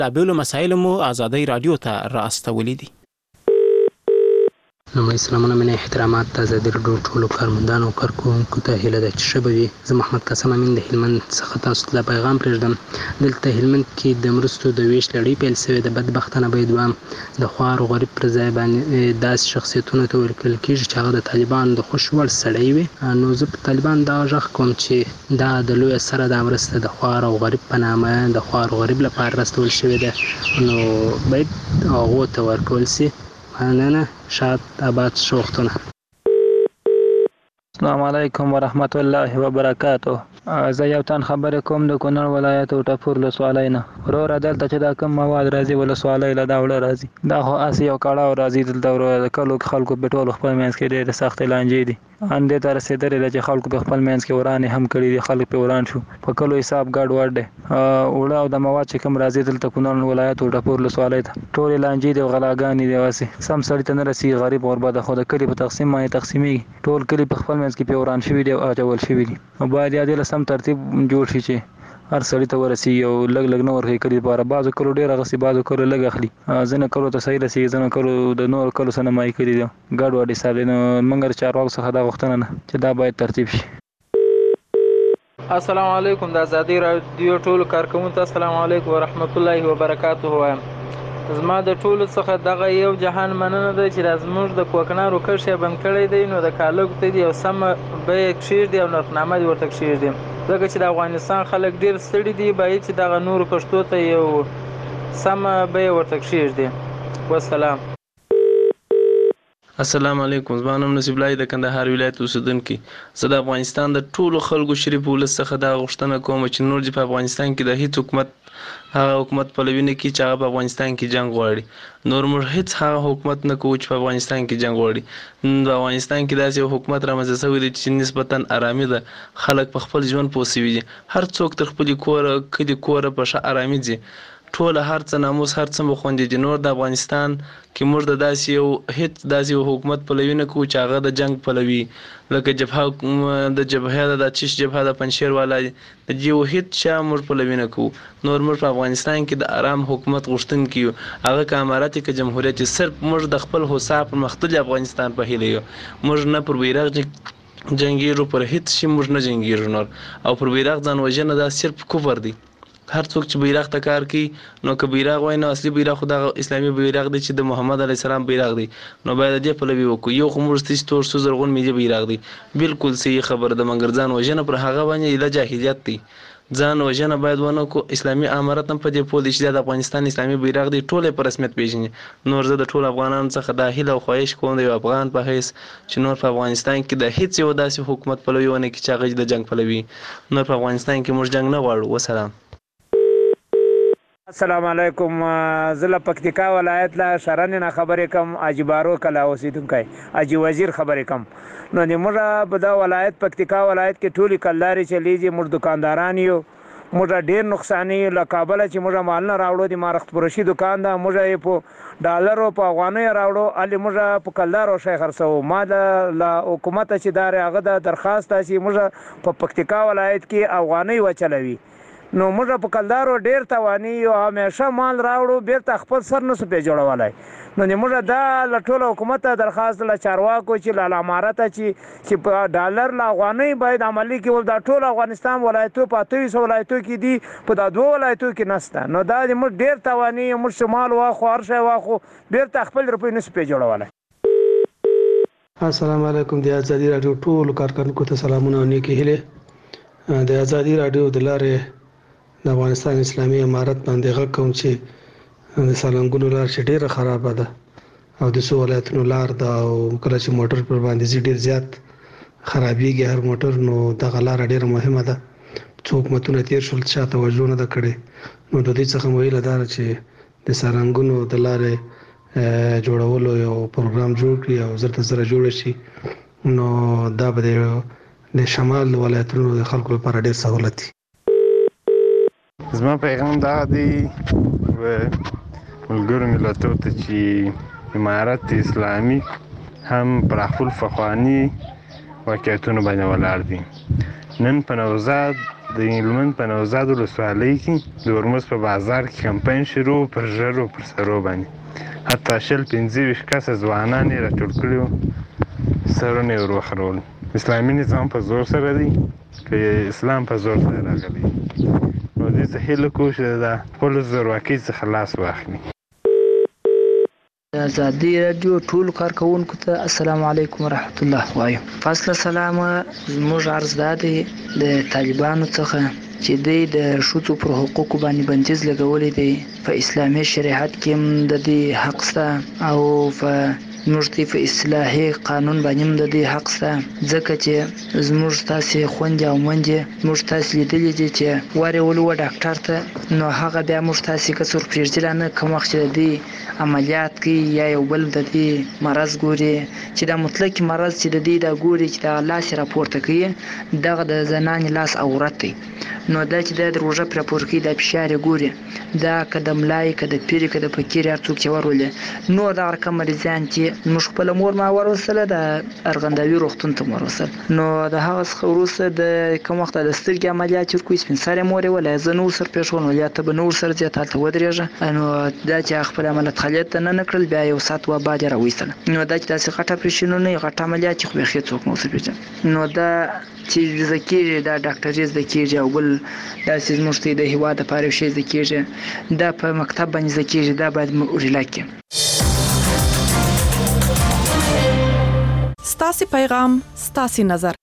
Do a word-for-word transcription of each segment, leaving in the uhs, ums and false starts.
بېلابېلو مسایلو مو ازادۍ راډیو ته رااستولي دي. نو اسلامونه منه احترامات ته ازادي راډیو ټولو کارمندانو او کارکوونکو ته هیله ده چې ښه به وي. زه محمد قاسم امین د هلمند څخه تاسو ته پیغام پرېږدم. دلته هلمند کې د مرستو د ویش لړۍ پیل شوې ده. بدبختانه باید وایم د خوار او غریب پر ځای باندې داسې شخصیتونو ته ورکړل کېږي چې هغه د طالبانو د خوښ وړ سړی وي. نو زه په طالبان دا غږ کوم چې دا د لویه سره دا مرسته د خوار او غریب په نامه د خوار او غریب لپاره راستول شوې ده، نو باید هغو ته ورکول شي. مننه. شاد آباد ښه وختونه. السلام علیکم ورحمت الله وبرکاته. زه یو تن خبرې کوم د کونړ ولایت ټاپور ولسوالۍ نه. وروره دلته چې دا کوم مواد راځي ولسوالۍ له دا وړه راځي، دا خو هسې یو کړاو راځي. دلته وروره د کلو خلکو په ټولو خپل منځ کې ډېرې سختې لانجې دي. اندې ته رسېدلې ده چې خلکو په خپل منځ کې ورانې هم کړي دي، خلک پرې وران شو. په کلو حساب ګډ وډ دی. وړه او د مواد چې کوم راځي دلته کونړ ولایت ټاپور ولسوالۍ ته ټولې لانجې دي او غلاګانې دي. هسې سم سړي ته نه رسېږي، غریب غربه ده، خو د کلي په تقسیم باندې تقسیمېږي. ټول کلي په خپل منځ کې پرې وران شوي دي او اچول شوي دي. باید یا دې له سم ترتیب جوړ شي چې هر سړي ته ورسېږي او لږ لږ نه ورکوي کلي لپاره. بعضو کلو ډېر اخلي، بعضو کلو لږ اخلي. ځینې کلو ته صحیح رسېږي، ځینې کلو د نورو کلو سره نمایي کړي دي. ګډ وډ حساب دی. نو موږ د چارواکو څخه دا غوښتنه ده چې دا باید ترتیب شي. السلام علیکم. د ازادۍ راډیو ټولو کارکوونکو ته السلام علیکم ورحمت الله وبرکاته وایم. زما د ټولو څخه دغه یو جهان مننه ده چې دا زموږ د کوکنارو کښت یې بند کړی دی. نو د کالګو ته دې یو سمه بیه کښېږدي او نرخنامه دې ورته کښېږدي، ځکه چې د افغانستان خلک ډېر ستړي دي. باید چې دغه نورو کښتو ته یو سمه بیه ورته کښېږدي. والسلام. السلام علیکم. زما نوم نصیب الله د کندهار ولایت اوسیدونکی. زه د افغانستان د ټولو خلکو شریف ولس څخه دا غوښتنه کوم چې نور چې په افغانستان کې د هیڅ حکومت هغه حکومت پلوي نه کړي چې هغه په افغانستان کې جنګ غواړي. نور موږ هیڅ هغه حکومت نه کوو چې په افغانستان کې جنګ غواړي. په افغانستان کې داسې یو حکومت رامنځته شوی دی چې نسبتا ارامي ده، خلک په خپل ژوند پوه شوي دي، هر څوک تر خپلې کوره کلي کوره په ښه ارامي ځي، ټول هر څه ناموس هر څه مخوندي دي. نور د افغانستان کې موږ د داسې یو هیڅ داسې یو حکومت پلوي نه کوو چې هغه د جنګ پلوي، لکه جبهه د جبهه د چیش جبهه د پنجشیر والا د جیو هیڅ چا موږ پلوي نه کوو. نور موږ په افغانستان کې د آرام حکومت غوښتونکي یو، هغه که امارت که جمهوریت، صرف موږ د خپل هوسا پرمختللي افغانستان په هیله یو. موږ نه پر بیرغ جنګیږو، پر هیڅ شي موږ نه جنګیږو. نور او پر بیرغ ځان وژنه دا صرف کفر دی. هر څوک چې بیرغ ته کار کوي، نو که بیرغ وای نو اصلي بیرغ خو دغه اسلامي بیرغ دی چې د محمد علیه السلام بیرغ دی، نو باید دې پلوي وکړو. یو خو موږ تیز تور سور زرغون ملي بیرغ دی، بالکل صحیح خبره ده. مګر ځان وژنه پر هغه باندې د جاهلیت دی. ځان وژنه باید ونه کړو. اسلامي امارت هم په دې پوه دی چې د افغانستان اسلامي بیرغ دی، ټول یې په رسمیت پیژني. نور زه د ټولو افغانانو څخه دا هیله او خواهش کوم د یو افغان په حیث چې نور په افغانستان کې د هیڅ یو داسې حکومت پلوي ونه کړي چې هغه د جنګ پلوي. نور په افغانستان کې موږ جنګ نه غواړو. وسلام. السلام علیکم. زه له پکتیکا ولایت له شرن نه خبرې کوم. حاجي بارو کلا اوسیدونکی، حاجي وزیر خبرې کوم. نو موږ په دا ولایت پکتیکا ولایت کې ټولې کلدارې چلیږي. موږ دکانداران یو، موږ ډېر نقصان یو. له کابله چې موږ مالونه راوړو، د مارخت پروشي دکان ده، موږ یې په ډالرو په افغانیو راوړو، هلې موږ په کلدارو شی خرڅوو. ما له حکومته چې دا هغه د درخواست ده چې موږ په پکتیکا ولایت کې افغانۍ وچلوي. نو موږ په کلدارو ډېر تواني یو، همیشه مال راوړو، بیرته خپل سر نسو پې جوړولی. نو موږ دا له ټوله حکومته درخواست له چارواکو چې له امارته چې چې په ډالر له افغانۍ باید عملي کول. دا ټول افغانستان ولایتو په اته ویشت ولایتو کې دي، په دا دوه ولایتو کې نشته. نو دا موږ ډېر تواني، موږ شمال واخو هر شی واخو، بیرته خپل روپۍ نسو پې جوړولی. السلام علیکم. د ازادي راډیو ټولو کارکوونکو ته سلامونه او نیکې هیلې. د ازادي راډیو د لارې د افغانستان اسلامي امارت باندې غږ کوم چې د سالنګونو لار چې ډېره خرابه ده او د څو ولایتونو لار ده، او کله چې موټر پر باندې ځي ډېر زیات خرابېږي هر موټر. نو دغه لاره ډېره مهمه ده. څو حکومتونه تېر شول چا توجه نه ده کړې. نو د دې څخه مو هیله ده چې د سالنګونو د لارې جوړولو یو پروګرام جوړ کړي او زر تر زره جوړ شي. نو دا به د شمال ولایتونو د خلکو لپاره ډېر سهولت وي. زما پیغام دا دی ملګرو ملتو ته چې امارت اسلامي هم پر خپل فخواني واقعیتونو باندې ولاړ دي. نن په نوزاد د هلمند په نوزاد ولسوالۍ کې د هرمز په بازار کې کمپاین شروع پر ژرو پر سرو باندې حتی شل پنځه ویشت کسه ځوانان یې راټول کړي وو، سرونه یې ور وخرول. اسلامي نظام په زور سره دی که اسلام په زور سره راغلی، نو دې څه هیله کوو چې د خپلو زورواکۍ څخه لاس واخلي. د ازادي راډیو ټولو کارکوونکو ته السلام علیکم ورحمت الله وایم. فاصله سلام. زموږ عرض دا دی د طالبانو څخه چې دوی د ښځو پر حقوقو باندې بندیز لګولی دی. په اسلامي شریعت کې هم د دې حق شته او په زموږ په اصلاحي قانون باندې هم د دې حق شته، ځکه چې زموږ تاسې خویندې او میندې موږ تاسې لیدلي دي چې ورغلو و ډاکټر ته، نو هغه بیا موږ تاسې که څوک پرېږدي نه کوم وخت چې د دې عملیات کوي یا یو بل د دې مرض ګوري چې دا مطلق مرض چې د دې دا ګوري چې دا لاس راپورته کوي دغه د زنانې لاس عورت دی، نو دا چې دا د روژه پرې راپور کوي دا فشار یې ګوري، دا که د ملای که د پیرې که د فقیر هر څوک چې ورولي. نور دغه رقم مریضان چې موږ خپله مور ما وروستله د ارغنداوي روغتون ته وروستل، نو د هغه څخه وروسته د کوم وخت د سترګې عملیات چې کوي سپین سرې مور یې وله زه نه ورسره پېښ وم، یا ته به نه ورسره ځې ته هلته ودرېږه. نو دا چې خپل عملیات خلیت ته نه نه کړل، بیا یو ساعت و بعد یې راویستله. نو دا چې داسې غټ اپرېشنونه یې غټ عملیات چې خو بیخي څوک نه ورسره پېژني، نو دا چې زده کېږي دا ډاکټري زده کېږي او بل داسې زموږ ته د هېواد دپاره یو شی زده کېږي، دا په مکتب باندې زده کېږي، دا باید موږ ریلا کړو. ستاسې پیغام ستاسې نظر.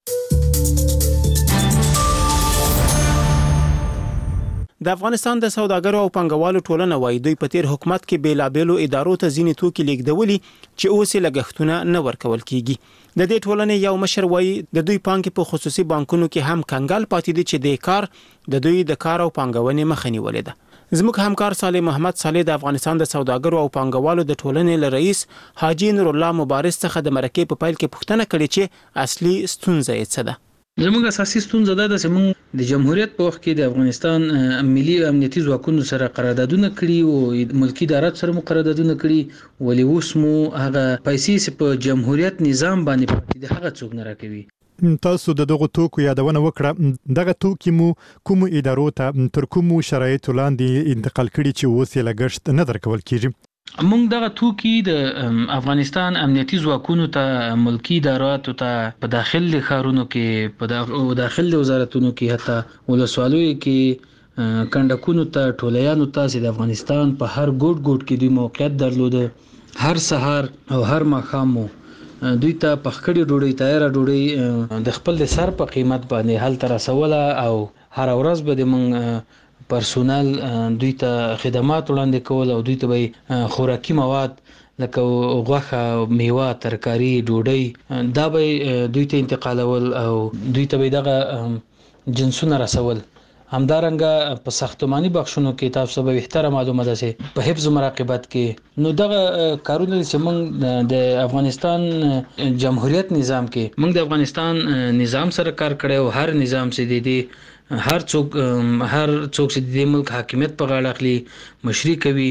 د افغانستان د سوداګرو او پانګوالو ټولنه وايي دوی په تیر حکومت کې بیلابېلو ادارو ته ځینې توکي لیږدولي چې اوس یې لګښتونه نه ورکول کیږي. د دې ټولنې یو مشر وايي د دوی پانګې په خصوصي بانکونو کې هم کنګال پاتې دي چې د کار د دوی د کار او پانګونې مخه نیولې ده. زموږ همکار صالح محمد صالح د افغانستان د سوداګرو او پانګوالو د ټولنې له رئیس حاجی نور الله مبارز څخه د مرکې په پیل کې پوښتنه کړې چې اصلي ستونزه یې څه ده. زموږ اساسي ستونزه دا ده چې موږ د جمهوریت په وخت کې د افغانستان ملي امنیتي ځواکونو سره قراردادونه کړي او ملکی ادارات سره مو قراردادونه کړي، ولې اوس مو هغه پیسې په جمهوریت نظام باندې پاتې دي، هغه څوک نه راکوي. تاسو د دغه توکو یادونه وکړه، دغه توکي مو کوم ادارو ته تر کوم شرایطو لاندې انتقال کړي چې اوس یې لګښت نه درکول کیږي؟ موږ دغه توکي د افغانستان امنیتي ځواکونو ته، ملکی اداراتو ته، په داخل ښارونو کې، په داخل وزارتونو کې، حتی ولسوالیو کې، کنډکونو ته، ټولیانو ته چې د افغانستان په هر ګوټ ګوټ کې دوی موقعیت درلوده، هر سهار او هر ماښام دوی ته پخکړې ډوډۍ، تیاره ډوډۍ د خپل د سر په قیمت باندې هلته رسوله او هر ورځ به د موږ پرسونل دوی ته خدمات وړاندې کول او دوی ته به خوراکي مواد لکه غوښه، میوه، ترکاري، ډوډۍ دا به دوی ته انتقالول او دوی ته به دغه جنسونه رسول. همدارنګه په ساختماني بخشونو کې تاسو به بهتره معلومه ده چې په حفظ مراقبت کې، نو دغه کارونه چې موږ د افغانستان جمهوریت نظام کې موږ د افغانستان نظام سره کار کړی او هر نظام چې دی هر څوک هر څوک چې د ملک حاکمیت په غاړه اخلي، مشري کوي،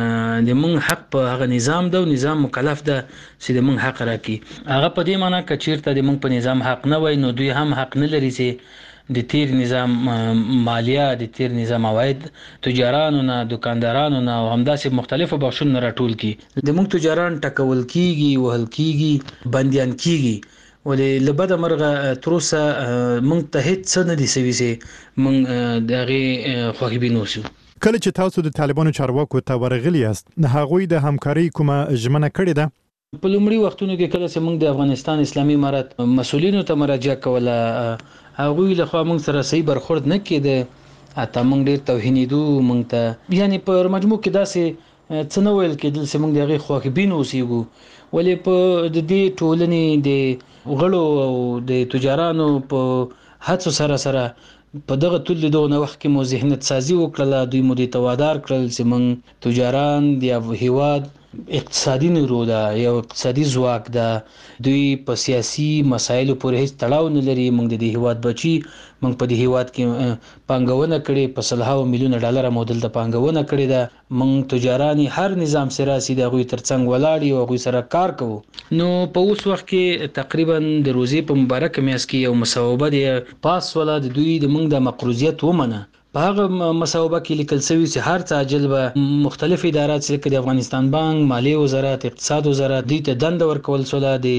د موږ حق په هغه نظام ده او نظام مکلف ده چې د موږ حق راکړي. هغه په دې معنی که چیرته د موږ په نظام حق نه وای نو دوی هم حق نه لري چې د تیر نظام مالیه، د تیر نظام عواید تجارانو نه، دکاندارانو نه او همداسې مختلفو بخشونو نه راټول کی. د موږ تجاران ټکول کیږي، وهل کیږي، بندیان کیږي، ولې له بده مرغه تر اوسه موږ ته هیڅ څه نه دي سوي چې موږ د هغې خوښبین اوسو. کله چې تاسو د طالبانو چارواکو ته ورغلي یاست، هغوی د همکارۍ کومه ژمنه کړې ده؟ په لومړي وختونو کې کله چې موږ د افغانستان اسلامي امارت مسؤلینو ته مراجعه کوله، هغوی له خوا موږ سره صحیح برخورد نه کېده، حتی موږ ډېر توهینېدو، موږ ته یعنی په مجموع کې داسې څه نه ویل کېدل چې موږ د هغې خوښبین اوسېږو. ولې په د دې ټولنې د غړو او د تجارانو په هڅو سره سره په دغه ټول دغه وخت کې مو ذهنیت سازي وکړله، دوی مو دې ته وادار کړل چې موږ تجاران د هېواد اقتصادي نیرو ده، یو اقتصادي ځواک ده. دوی په سیاسي مسایلو پورې هیڅ تړاو نه لري. موږ د دې هیواد بچي، موږ په دې هیواد کې پانګونه کړې، په سلهاو میلیونه ډالر مو دلته پانګونه کړې ده. موږ تجاران هر نظام سراسي د هغوی ترڅنګ ولاړ یو، هغوی سره کار کوو. نو په اوس وخت کې تقریبا د روزې په مبارکه میاشت کې یو مصوبه دی پاس ولا د دوی د موږ د مقروضیت ومنه. په هغه مصوبه کې لیکل شوی چې هر څه عاجل به مختلف ادارات لکه د افغانستان بانک، مالیه وزارت، اقتصاد وزارت دوی ته دنده ورکول شوه د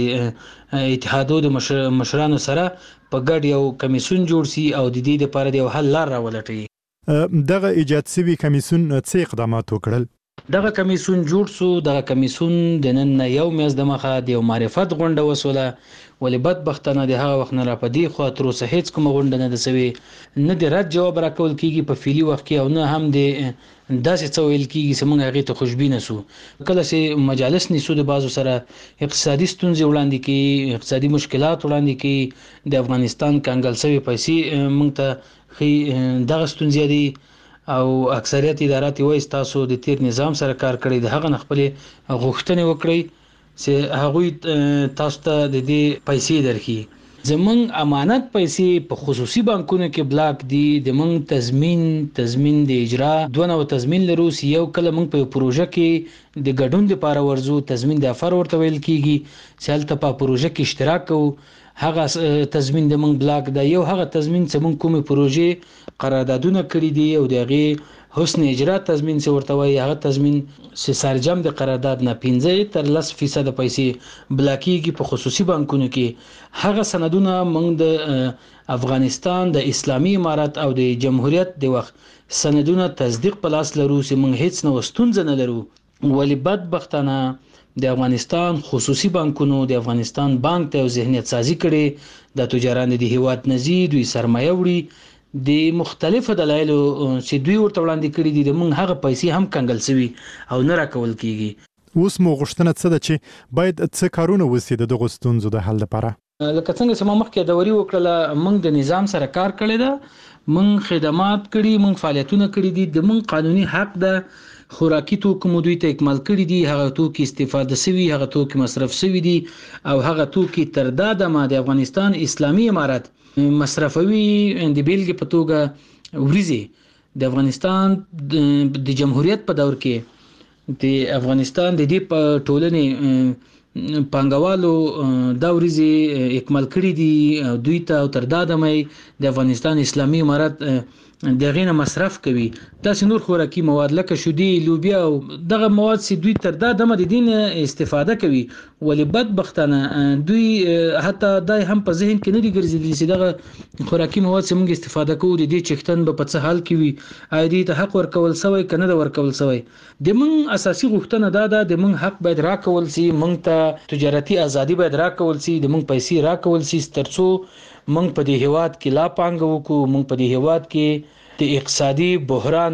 اتحادو د مشرانو سره په ګډ یو کمیسیون جوړ شي او د دې لپاره د یو حل لار راولټي. دغه ایجاد شوی کمیسیون څه اقدامات وکړل؟ دغه کمیسیون جوړ شو. دغه کمیسیون د نن یو میاشت د مخه د یو معرفت غونډه وسوله، ولې بدبختانه د هغه وخت نه را پدې خو تر اوسه هیڅ کومه غونډه نه ده سوي. نه د رد جواب راکول کیږي په فعلي وخت کې، او نه هم د داسې څه ویل کیږي چې موږ هغې ته خوشبینه سو. کله چې مجالس نیسو د بعضو سره اقتصادي ستونزې وړاندې کوي، اقتصادي مشکلات وړاندې کوي، د افغانستان کنګل شوي پیسې موږ ته ښیي دغه ستونزې دي، او اکثریت ادارات وایي تاسو د تیر نظام سره کار کړی، د هغه نه خپلې غوښتنې وکړئ چې هغوی تاسو ته د دې پیسې درکړي. زمونږ امانت پیسې په خصوصي بانکونو کې بلاک دي. د موږ تضمین تضمین د اجرا دوه نوع تضمین لرو. یو کله موږ په پروژه کې د ګډون لپاره ورزو، تضمین د افر ورته ویل کیږي چې هلته په پروژه کې اشتراک کوو، هغه تضمین د موږ بلاک ده. یو هغه تضمین چې موږ کومې پروژې قراردادونه کړي دي او د هغې حسن اجرا تضمین چې ورته وایي، هغه تضمین چې سرجم د قرارداد نه پنځه تر لس فیصد پیسې بلاکیږي په خصوصي بانکونو کې. هغه سندونه موږ د افغانستان د اسلامي امارت او د جمهوریت د وخت سندونه تصدیق په لاس لرو چې موږ هیڅ نو ستونزه نه لرو. ولې بدبختانه د افغانستان خصوصي بانکونو د افغانستان بانک ته ذهنیت سازي کړي، د تجاران د هیواد نزي دوی سرمایه وړي د مختلفو دلایلو چې دوی ورته وړاندې کړي دي، د موږ هغه پیسې هم کنګل شوي او نه راکول کیږي. اوس مو غوښتنه څه ده چې باید څه کارونه وشي د دغو ستونزو د حل لپاره؟ لکه څنګه چې ما مخکې دوري وکړله، موږ د نظام سره کار کړی ده، موږ خدمات کړي، موږ فعالیتونه کړي دي، د موږ قانوني حق ده. خوراکي توکو مو دوی ته اکمال کړي دي، هغه توکي استفاده شوي، هغه توکي مصرف شوي دي، او هغه توکي تر دا دمه د افغانستان اسلامي امارت مصرفوي. د بیلګې په توګه وریځې د افغانستان د جمهوریت په دور کې د افغانستان د دې په ټولنې پانګوالو دا وریځې اکمال کړي دي دوی ته، او تر دا دمه د افغانستان اسلامي امارت دغه نه مصرف کوي. داسې نور خوراکي مواد لکه شودي، لوبیا او دغه مواد چې دوی تر دا دمه د دین استفاده کوي. ولې بدبختانه دوی حتی دای هم په ذهن کې نه دي ګرځېدلي چې دغه خوراکي مواد چې موږ استفاده کوو د دې چښتن به په څه حال کې وي، آیا دې ته حق ورکول شوی که نه ده ورکول شوی. د موږ اساسي غوښتنه دا ده د موږ حق باید راکول شي، موږ ته تجارتي ازادي باید راکول شي، د موږ پیسې راکول شي ترڅو موږ په دې هیواد کې لا پانګه وکړو، موږ په دې هیواد کې د اقتصادي بحران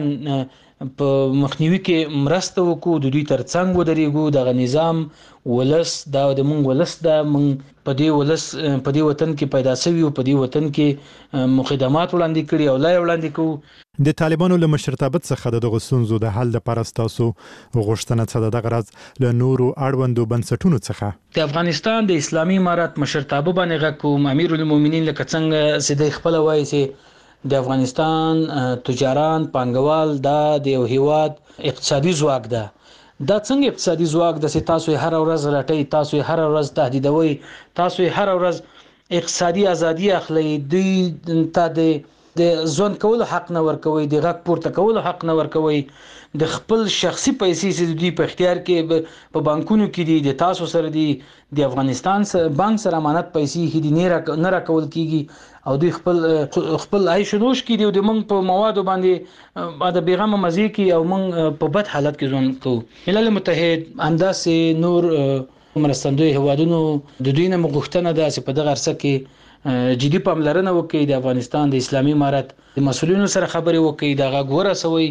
په مخنیوي کې مرسته وکړو، د دوی ترڅنګ ودرېږو. دغه نظام ولس دا د موږ ولس دا موږ په دې ولس په دې وطن کې پیدا شوي او په دې وطن کې مخدمات وړاندې کړي او لا وړاندې کوو. د طالبانو له مشرتابت څخه د دغه ستونزو د حل لپاره ستاسو غوښتنه څه ده؟ دغه راز له نورو اړوندو بنسټونو څخه د افغانستان د اسلامي امارت مشرتابه باندې غږ کوم. امیر المؤمنین لکه څنګه چې د خپل وایي چې د افغانستان تجاران پانګوال دا د یو هیواد اقتصادي ځواک ده. دا څنګه اقتصادي ځواک ده چې تاسو هر ورځ راټي، تاسو هر ورځ تهدیدوي، تاسو هر ورځ اقتصادي ازادي اخلي، دوی ته د د ځون کولو حق نه ورکوي، د غږ پورته کولو حق نه ورکوي، د خپل شخصي پیسې چې دوی په اختیار کې په بانکونو کې دي د تاسو سره دي، د افغانستان بانک سره امانت پیسې هدي نه راکول کیږي او دوی خپل خپل عیش نوش کې دي او د موږ په موادو باندې د بیغمه مزي کې او موږ په بد حالت کې ځون کوو. ملل متحد انداسې نور مرستندوی هوادونو د دوی نه مغوښتنه ده چې په دغه عرصه کې جدي پاملرنه وکړي، د افغانستان د اسلامي امارت د مسؤلینو سره خبرې وکړي، دا غږ ورسوي.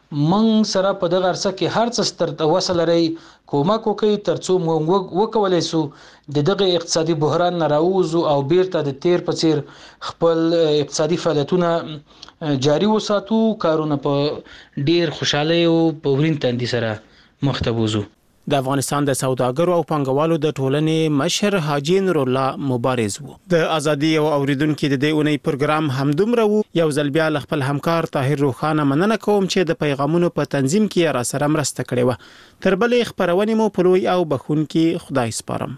موږ سره په دغه عرصه کې هر څه ستر وصل لري، کومک وکړي ترڅو موږ وکولای شو د دغه اقتصادي بحران نه راوځو او بیرته د تیر په څیر خپل اقتصادي فعالیتونه جاري وساتو، کارونه په ډیر خوشاله او په ورین تندي سره مخ ته وځو. د افغانستان د سوداګرو او پانګوالو د ټولنې مشر حاجی نور الله مبارز وو. د ازادي او اوریدونکو د دې اونۍ پروګرام همدومره وو. یو ځل بیا له خپل همکار طاهر روخانه مننه کوم چې د پیغامونو په تنظیم کې را سره مرسته کړې و. تر بلې خبرونه مو په لوی او بخونکي خدای سپارم.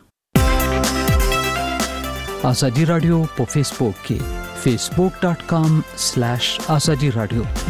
ازادي رادیو په فیسبوک کې facebook dot com slash azadi radio